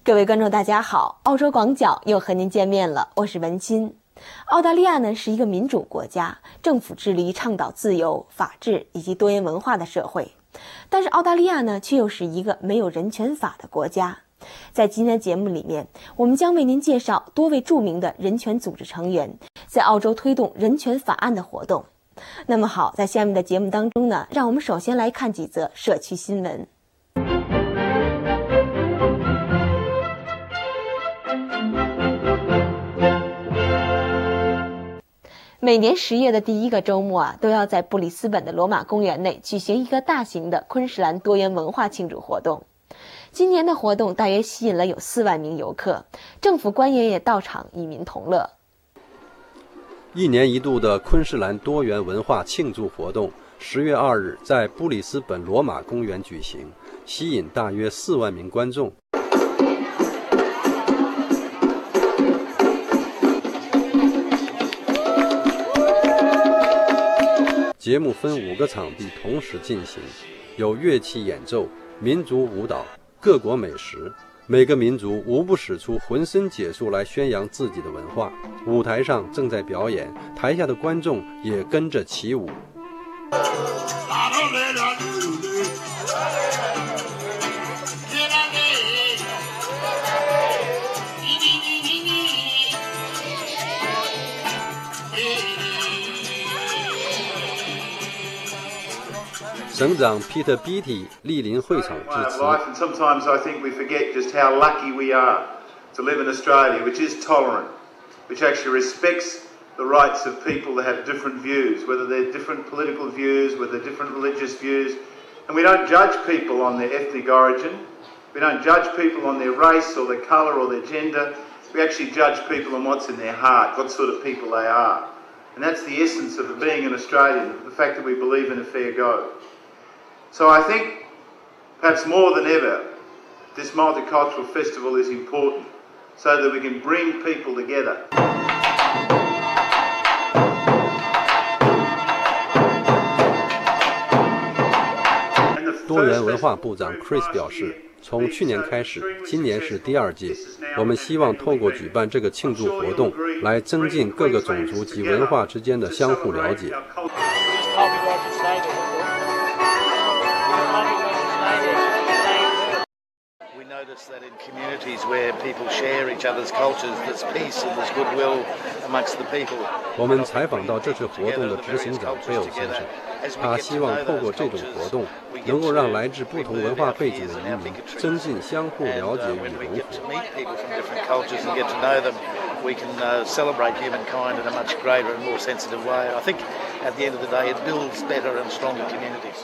各位观众大家好，澳洲广角又和您见面了，我是文心。澳大利亚呢是一个民主国家，政府致力于倡导自由、法治以及多元文化的社会。但是澳大利亚呢却又是一个没有人权法的国家。在今天的节目里面，我们将为您介绍多位著名的人权组织成员在澳洲推动人权法案的活动。那么好，在下面的节目当中呢，让我们首先来看几则社区新闻。每年10月的第一个周末都要在布里斯本的罗马公园内举行一个大型的昆士兰多元文化庆祝活动。今年的活动大约吸引了有4万名游客，政府官员也到场与民同乐。 一年一度的昆士兰多元文化庆祝活动10月2日在布里斯本罗马公园举行，吸引大约4万名观众。节目分5个场地同时进行，有乐器演奏、民族舞蹈、各国美食，每个民族无不使出浑身解数来宣扬自己的文化。舞台上正在表演，台下的观众也跟着起舞。省长 Peter Beattie 莅临会场致辞。 Sometimes I think we forget just how lucky we are to live in Australia, which is tolerant, which actually respects the rights of people to have different views, whether they're different political views, whether they're different religious views. And we don't judge people on their ethnic origin. We don't judge people on their race or their colour or their gender. We actually judge people on what's in their heart, what sort of people they are. And that's the essence of being an Australian, the fact that we believe in a fair go. So I think, perhaps more than ever, this multicultural festival is important so that we can bring people together. 多元文化部长 Chris 表示，从去年开始，今年是第2届，我们希望透过举办这个庆祝活动，来增进各个种族及文化之间的相互了解。 That in communities where people share each other's cultures, there's peace and there's goodwill amongst the people. 我们采访到这次活动的执行长贝尔先生，他希望透过这种活动，能够让来自不同文化背景的移民增进相互了解与融合。 We can celebrate humankind in a much greater and more sensitive way. I think at the end of the day, it builds better and stronger communities.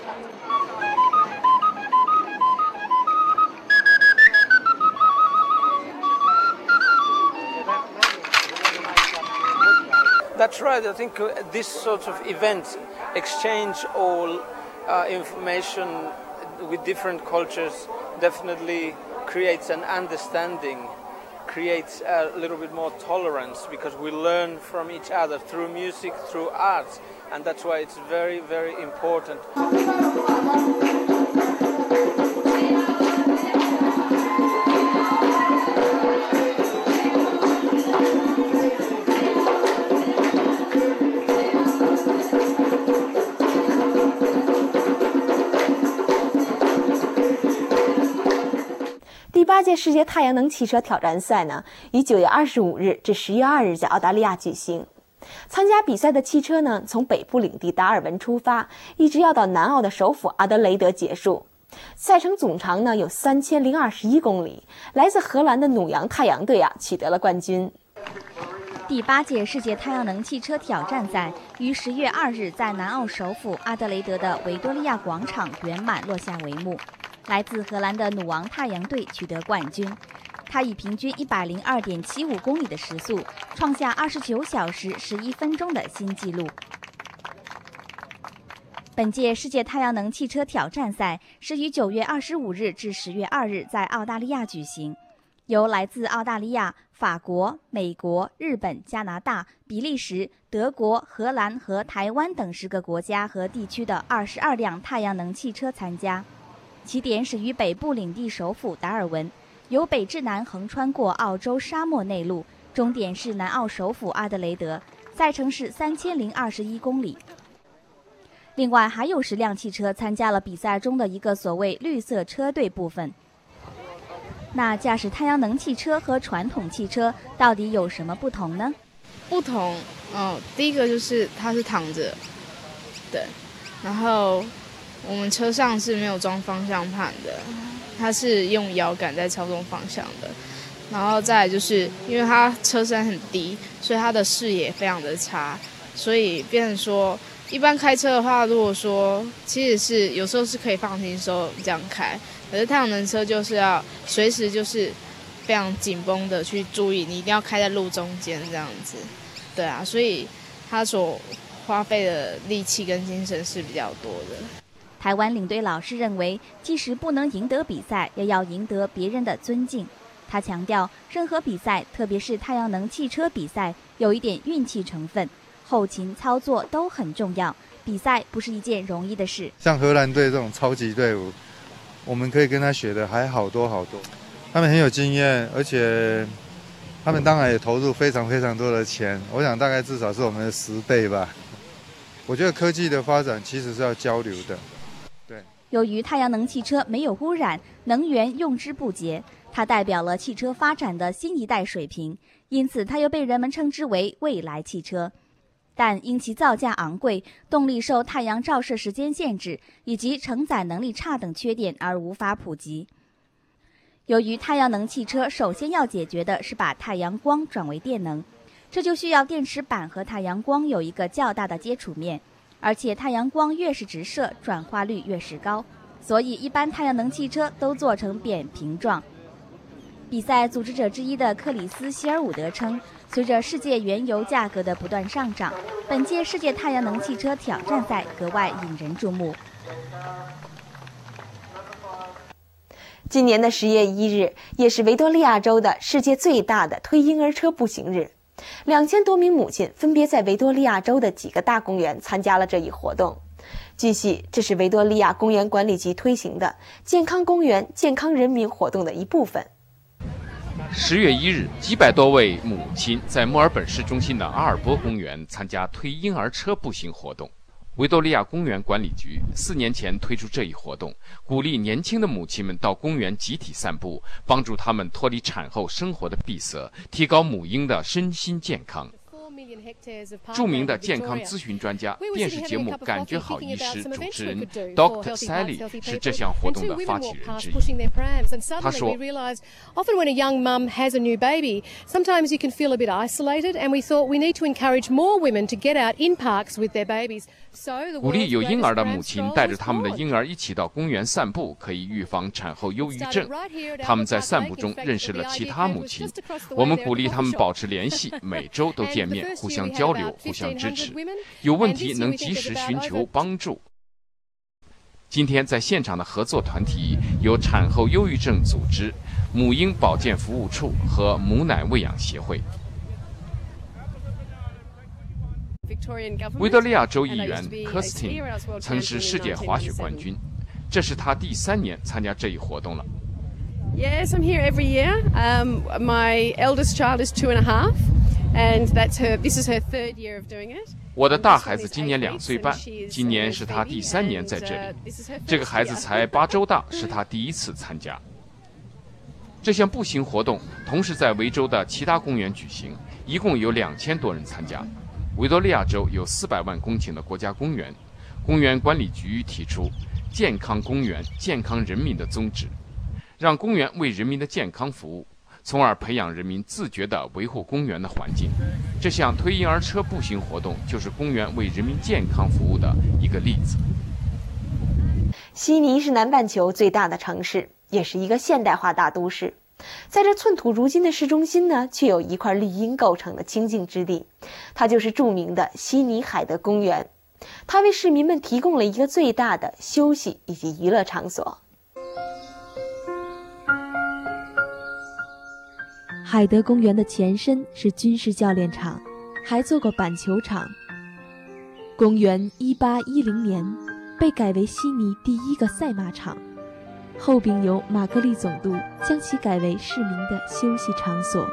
That's right. I think this sort of event exchange all information with different cultures definitely creates an understanding, creates a little bit more tolerance because we learn from each other through music, through art, and that's why it's very, very important. 第8届世界太阳能汽车挑战赛呢，于9月25日至10月2日在澳大利亚举行。参加比赛的汽车呢，从北部领地达尔文出发，一直要到南澳的首府阿德雷德结束。赛程总长呢有3021公里，来自荷兰的努扬太阳队取得了冠军。 第8届世界太阳能汽车挑战赛于10月2日在南澳首府阿德雷德的维多利亚广场圆满落下帷幕。来自荷兰的努昂太阳队取得冠军，他以平均102.75公里的时速，创下29小时11分钟的新纪录。本届世界太阳能汽车挑战赛是于9月25日至10月2日在澳大利亚举行，由来自澳大利亚、法国、美国、日本、加拿大、比利时、德国、荷兰和台湾等10个国家和地区的22辆太阳能汽车参加。起点始于北部领地首府达尔文， 由北至南横穿过澳洲沙漠内陆，终点是南澳首府阿德雷德，赛程是3021公里。另外还有10辆汽车参加了比赛中的一个所谓绿色车队部分。那驾驶太阳能汽车和传统汽车到底有什么不同呢？ 不同，第一个就是它是躺着，对，然后我们车上是没有装方向盘的，它是用摇杆在操纵方向的。然后再来就是因为它车身很低，所以它的视野非常的差，所以变成说一般开车的话，如果说其实是有时候是可以放轻松这样开，可是太阳能车就是要随时就是非常紧绷的去注意，你一定要开在路中间这样子，对啊，所以它所花费的力气跟精神是比较多的。 台湾领队老师认为，即使不能赢得比赛，也要赢得别人的尊敬。他强调，任何比赛，特别是太阳能汽车比赛，有一点运气成分，后勤操作都很重要。比赛不是一件容易的事。 像荷兰队这种超级队伍，我们可以跟他学的还好多好多。他们很有经验，而且他们当然也投入非常非常多的钱，我想大概至少是我们的10倍吧。我觉得科技的发展其实是要交流的。对， 由于太阳能汽车没有污染，能源用之不竭，它代表了汽车发展的新一代水平，因此它又被人们称之为未来汽车。但因其造价昂贵、动力受太阳照射时间限制以及承载能力差等缺点而无法普及。由于太阳能汽车首先要解决的是把太阳光转为电能，这就需要电池板和太阳光有一个较大的接触面，而且太阳光越是直射，转化率越是高，所以一般太阳能汽车都做成扁平状。比赛组织者之一的克里斯·希尔伍德称，随着世界原油价格的不断上涨，本届世界太阳能汽车挑战赛格外引人注目。 今年的10月1日也是维多利亚州的世界最大的推婴儿车步行日，2000多名母亲分别在维多利亚州的几个大公园参加了这一活动。据悉，这是维多利亚公园管理局推行的健康公园、健康人民活动的一部分。 10月1日，几百多位母亲在墨尔本市中心的阿尔波公园参加推婴儿车步行活动。维多利亚公园管理局4年前推出这一活动，鼓励年轻的母亲们到公园集体散步，帮助她们脱离产后生活的闭塞，提高母婴的身心健康。著名的健康咨询专家、电视节目《感觉好医师》主持人 Dr. Sally 是这项活动的发起人之一。他说 Often when a young mum has a new baby, sometimes you can feel a bit isolated, and we thought we need to encourage more women to get out in parks with their babies. 鼓励有婴儿的母亲带着他们的婴儿一起到公园散步，可以预防产后忧郁症。他们在散步中认识了其他母亲，我们鼓励他们保持联系，每周都见面，互相交流，互相支持，有问题能及时寻求帮助。今天在现场的合作团体有产后忧郁症组织、母婴保健服务处和母奶喂养协会。维多利亚州议员科斯汀曾是世界滑雪冠军，这是他第3年参加这一活动了。 Yes, I'm here every year. My eldest child is 2.5, and this is her 3rd year of doing it. 我的大孩子今年2岁半，今年是他第3年在这里。这个孩子才8周大，是他第1次参加。这项步行活动同时在维州的其他公园举行，一共有2000多人参加。维多利亚州有400万公顷的国家公园，公园管理局提出健康公园、健康人民的宗旨，让公园为人民的健康服务，从而培养人民自觉地维护公园的环境。这项推婴儿车步行活动就是公园为人民健康服务的一个例子。 悉尼是南半球最大的城市，也是一个现代化大都市。在这寸土如金的市中心呢，却有一块绿荫构成的清净之地，它就是著名的悉尼海德公园。它为市民们提供了一个最大的休息以及娱乐场所。 海德公园的前身是军事教练场，还做过板球场。公园1810年被改为悉尼第1个赛马场。 后并由玛格丽总督将其改为市民的休息场所。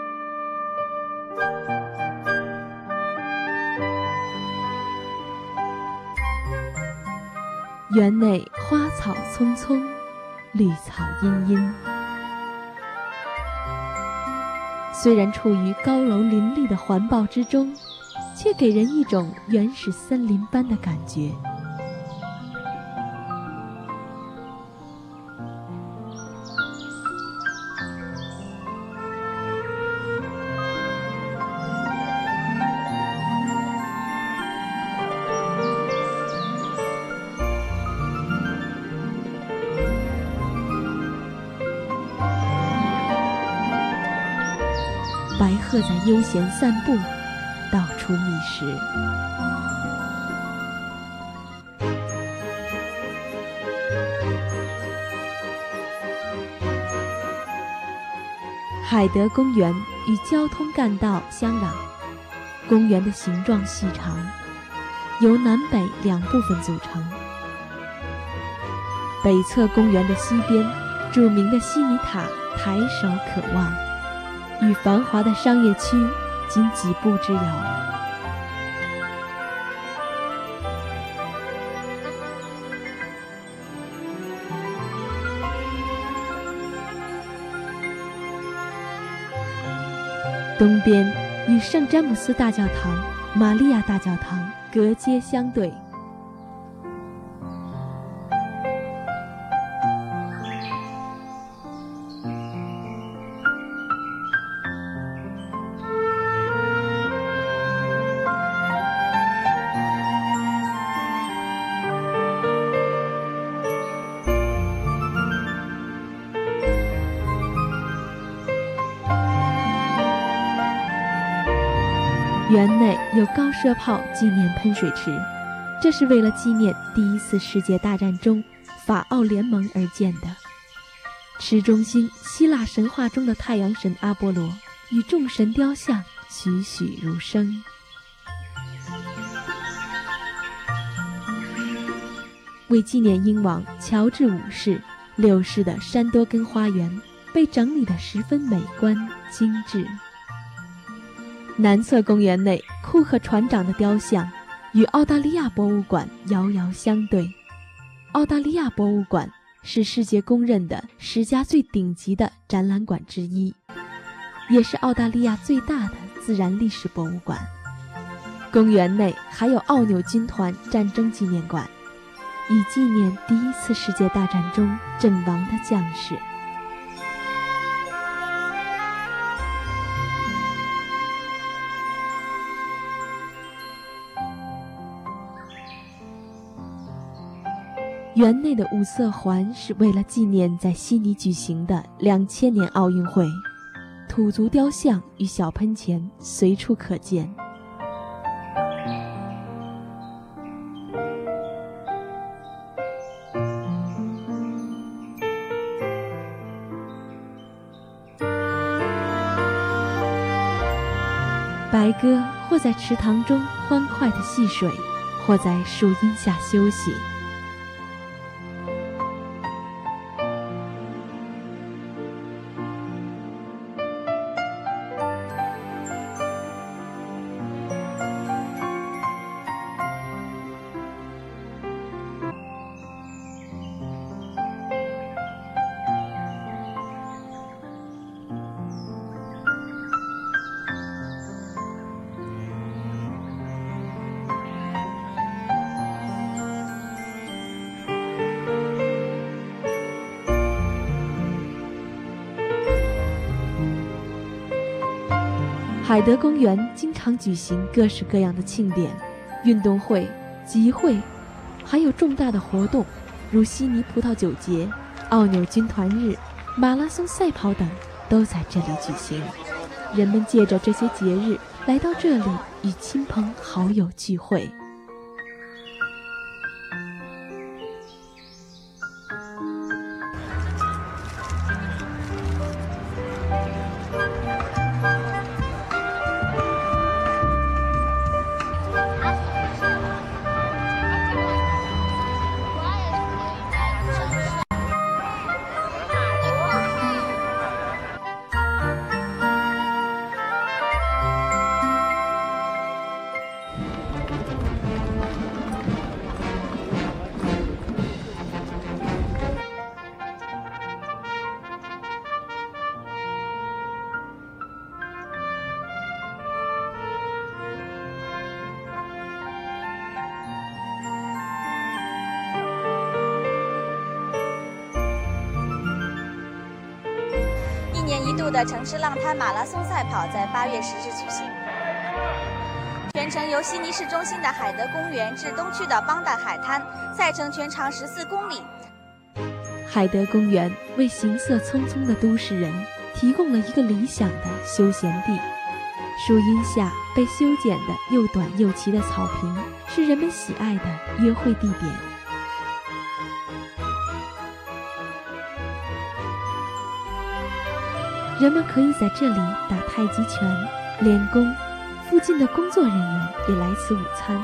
园内花草葱葱，绿草茵茵。虽然处于高楼林立的环抱之中，却给人一种原始森林般的感觉。白鹤在悠闲散步，到处觅食。海德公园与交通干道相壤，公园的形状细长，由南北两部分组成。北侧公园的西边，著名的悉尼塔抬手可望，与繁华的商业区仅几步之遥。东边与圣詹姆斯大教堂、玛利亚大教堂隔街相对。园内有高射炮纪念喷水池，这是为了纪念第一次世界大战中法奥联盟而建的。池中心希腊神话中的太阳神阿波罗与众神雕像栩栩如生。为纪念英王乔治五世6世的山多根花园被整理得十分美观精致。南侧公园内库克船长的雕像与澳大利亚博物馆遥遥相对。澳大利亚博物馆是世界公认的10家最顶级的展览馆之一，也是澳大利亚最大的自然历史博物馆。公园内还有奥纽军团战争纪念馆，以纪念第一次世界大战中阵亡的将士。园内的五色环是为了纪念在悉尼举行的2000年奥运会，土族雕像与小喷泉随处可见。白鸽或在池塘中欢快地戏水，或在树荫下休息。海德公园经常举行各式各样的庆典、运动会、集会，还有重大的活动，如悉尼葡萄酒节、奥纽军团日、马拉松赛跑等都在这里举行。人们借着这些节日来到这里与亲朋好友聚会。 年一度的城市浪滩马拉松赛跑在8月10日举行，全程由悉尼市中心的海德公园至东区的邦达海滩，赛程全长14公里。 海德公园为行色匆匆的都市人提供了一个理想的休闲地，树荫下被修剪的又短又齐的草坪是人们喜爱的约会地点。人们可以在这里打太极拳、练功，附近的工作人员也来此午餐。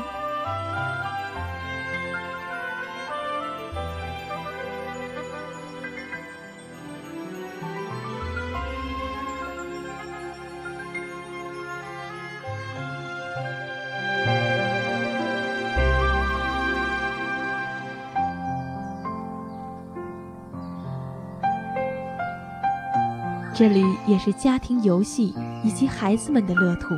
这里也是家庭游戏以及孩子们的乐土。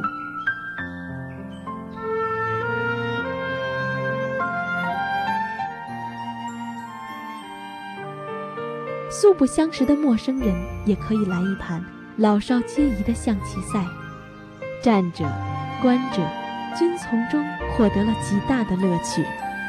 素不相识的陌生人也可以来一盘老少皆宜的象棋赛，战者、观者均从中获得了极大的乐趣。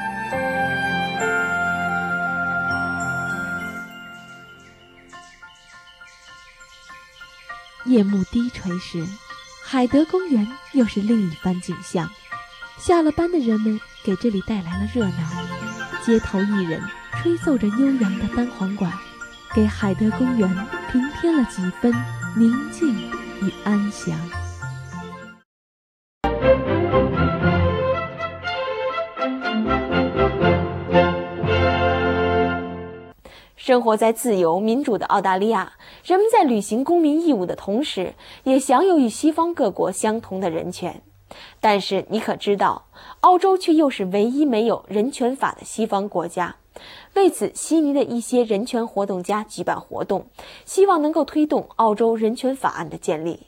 夜幕低垂时，海德公园又是另一番景象。下了班的人们给这里带来了热闹，街头艺人吹奏着悠扬的单簧管，给海德公园平添了几分宁静与安详。 生活在自由民主的澳大利亚，人们在履行公民义务的同时，也享有与西方各国相同的人权。但是你可知道，澳洲却又是唯一没有人权法的西方国家。为此，悉尼的一些人权活动家举办活动，希望能够推动澳洲人权法案的建立。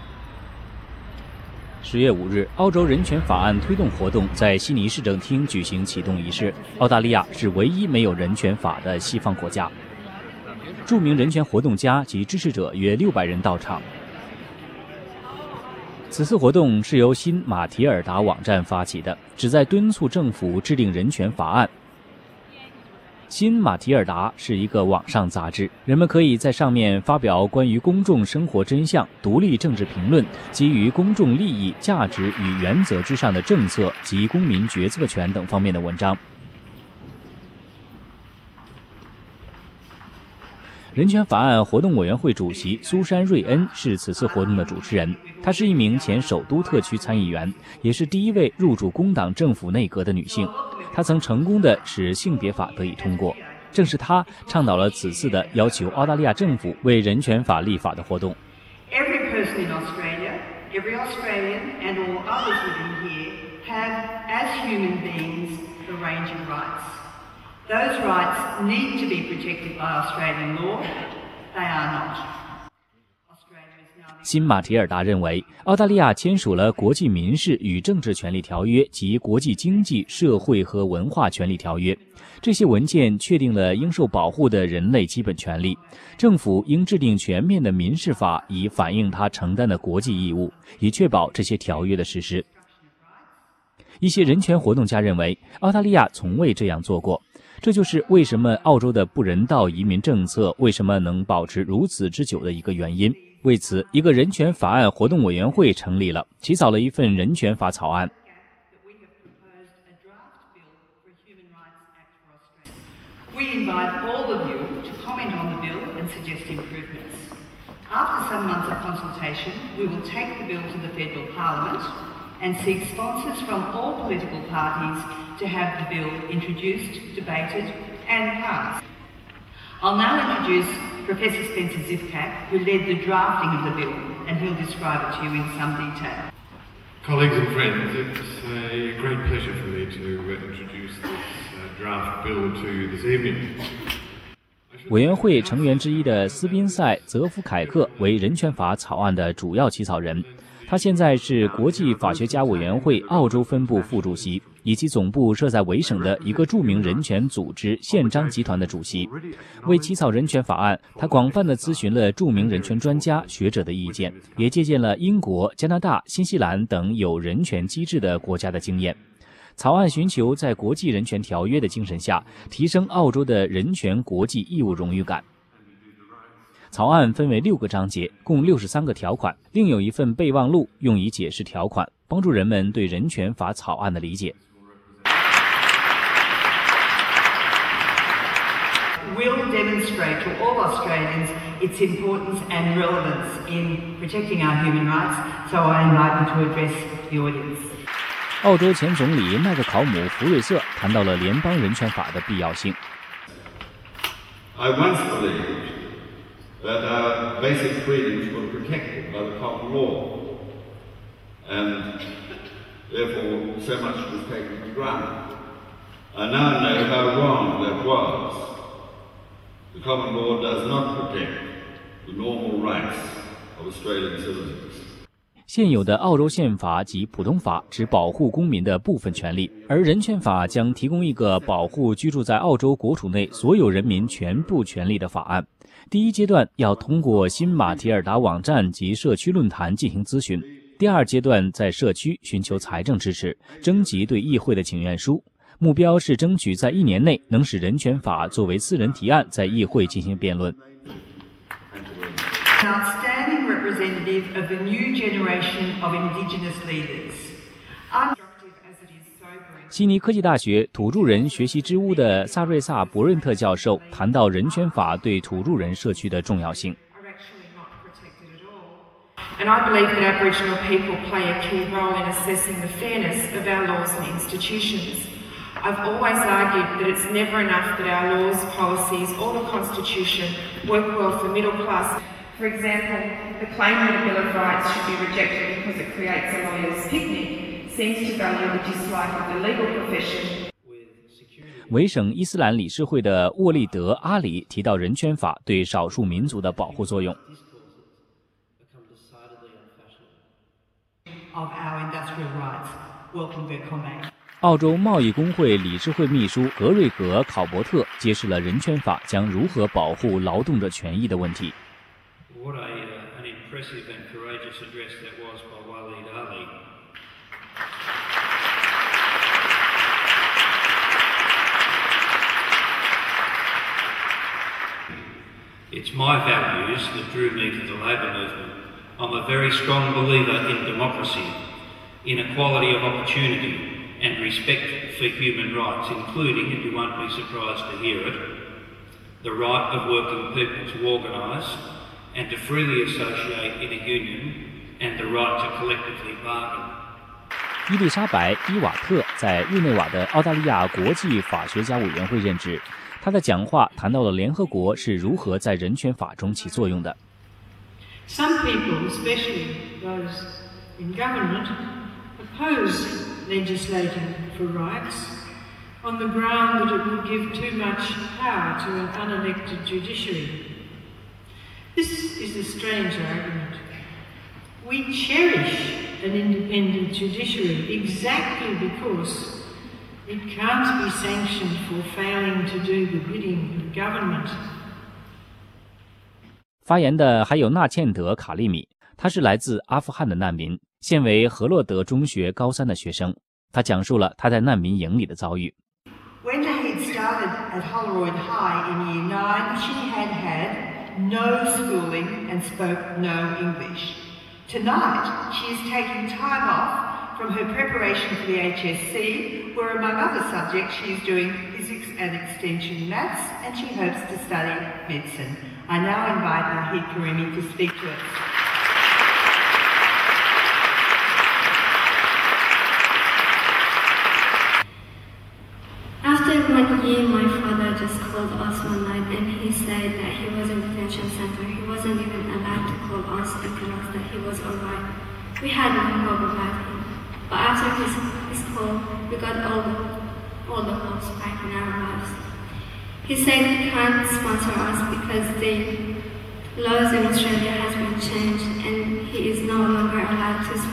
10月5日，澳洲人权法案推动活动在悉尼市政厅举行启动仪式。澳大利亚是唯一没有人权法的西方国家。著名人权活动家及支持者约600人到场。此次活动是由新马提尔达网站发起的，旨在敦促政府制定人权法案。新马提尔达是一个网上杂志，人们可以在上面发表关于公众生活真相、独立政治评论、基于公众利益、价值与原则之上的政策及公民决策权等方面的文章。人权法案活动委员会主席苏珊·瑞恩是此次活动的主持人，她是一名前首都特区参议员，也是第一位入主工党政府内阁的女性。她曾成功地使性别法得以通过，正是她倡导了此次的要求澳大利亚政府为人权法立法的活动。 Every person in Australia, every Australian and all others living here have, as human beings, a range of rights.Those rights need to be protected by Australian law. They are not. 新马提尔达认为，澳大利亚签署了国际民事与政治权利条约及国际经济、社会和文化权利条约，这些文件确定了应受保护的人类基本权利。政府应制定全面的民事法，以反映他承担的国际义务，以确保这些条约的实施。一些人权活动家认为，澳大利亚从未这样做过。这就是为什么澳洲的不人道移民政策为什么能保持如此之久的一个原因。为此，一个人权法案活动委员会成立了，起草了一份人权法草案。 We invite all of you to comment on the bill and suggest improvements. After some months of consultation, we will take the bill to the Federal Parliament and seek sponsors from all political parties to have the bill introduced, debated and passed. I'll now introduce Professor Spencer Zifkak, who led the drafting of the bill, and he'll describe it to you in some detail. Colleagues and friends, it's a great pleasure for me to introduce this draft bill to you this evening. 委员会成员之一的斯宾塞·泽夫凯克为人权法草案的主要起草人。 他现在是国际法学家委员会澳洲分部副主席，以及总部设在维省的一个著名人权组织宪章集团的主席。为起草人权法案，他广泛地咨询了著名人权专家学者的意见，也借鉴了英国、加拿大、新西兰等有人权机制的国家的经验。草案寻求在国际人权条约的精神下，提升澳洲的人权国际义务荣誉感。草案分为6个章节，共63个条款，另有一份备忘录用以解释条款，帮助人们对人权法草案的理解。 Will demonstrate to all Australians its importance and relevance in protecting our human rights, so I invite you to address the audience. 澳洲前总理麦克考姆·福瑞瑟谈到了联邦人权法的必要性。 I once believed that our basic freedoms were protected by the common law, and therefore so much was taken for granted. I now know how wrong that was. The common law does not protect the normal rights of Australian citizens. 现有的澳洲宪法及普通法只保护公民的部分权利，而人权法将提供一个保护居住在澳洲国土内所有人民全部权利的法案。第一阶段要通过新马提尔达网站及社区论坛进行咨询，第二阶段在社区寻求财政支持，征集对议会的请愿书，目标是争取在1年内能使人权法作为私人提案在议会进行辩论。 An outstanding representative of the new generation of Indigenous leaders. Unstructured as it is sobering. 悉尼科技大学土著人学习之屋的萨瑞萨·伯润特教授谈到人权法对土著人社区的重要性。 And I believe that Aboriginal people play a key role in assessing the fairness of our laws and institutions. I've always argued that it's never enough that our laws, policies, or the Constitution work well for middle class. For example, the claim that a Bill of Rights should be rejected because it creates a lawyer's picnic seems to value the dislike of the legal profession. 维省伊斯兰理事会的沃利德·阿里提到人权法对少数民族的保护作用。 Of our industrial rights. Welcome, Vercombe. 澳洲贸易工会理事会秘书格瑞格·考伯特揭示了人权法将如何保护劳动者权益的问题。 What an impressive and courageous address that was by Waleed Ali. It's my values that drew me to the labour movement. I'm a very strong believer in democracy, in equality of opportunity and respect for human rights, including, and you won't be surprised to hear it, the right of working people to organise and to freely associate in a union and the right to collectively bargain. 伊丽莎白·伊瓦特在日内瓦的澳大利亚国际法学家委员会任职，她的讲话谈到了联合国是如何在人权法中起作用的。 Some people, especially those in government, oppose legislating for rights on the ground that it will give too much power to an unelected judiciary. This is a strange argument. We cherish an independent judiciary exactly because it can't be sanctioned for failing to do the bidding of government. 发言的还有纳茜德·卡利米，他是来自阿富汗的难民，现为何洛德中学高3的学生。他讲述了他在难民营里的遭遇。 When Naheed started at Holroyd High in Year 9, she had had no schooling and spoke no English. Tonight, she is taking time off from her preparation for the HSC, where among other subjects she is doing physics and extension maths, and she hopes to study medicine. I now invite Naheed Karimi to speak to us. After 1 year, my father just called us one night and he said that he was in detention center. He wasn't even allowed to call us and tell us that he was alright. We had no hope about him. But after his call, we got all the hopes back in our lives. He said he can't sponsor us because the laws in Australia has been changed and he is no longer allowed to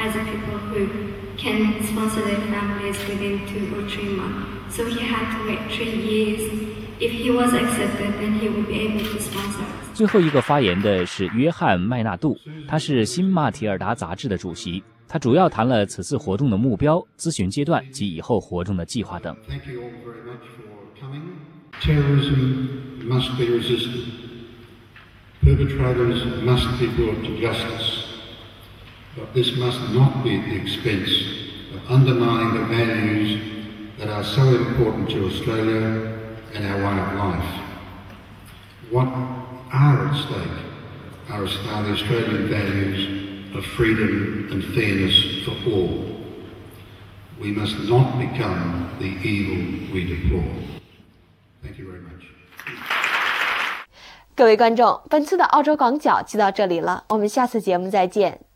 as a people who can sponsor their families within 2 or 3 months. So he had to wait 3 years. If he was accepted, then he would be able to sponsor us. 最后一个发言的是约翰·麦纳杜，他是新马提尔达杂志的主席。他主要谈了此次活动的目标、咨询阶段及以后活动的计划等。 Thank you all very much for coming. Terrorism must be resisted. Perpetrators must be brought to justice. But this must not be at the expense of undermining the values that are so important to Australia and our way of life. What are at stake are the Australian values of freedom and fairness for all. We must not become the evil we deplore. Thank you very much. 各位观众，本次的澳洲广角就到这里了，我们下次节目再见。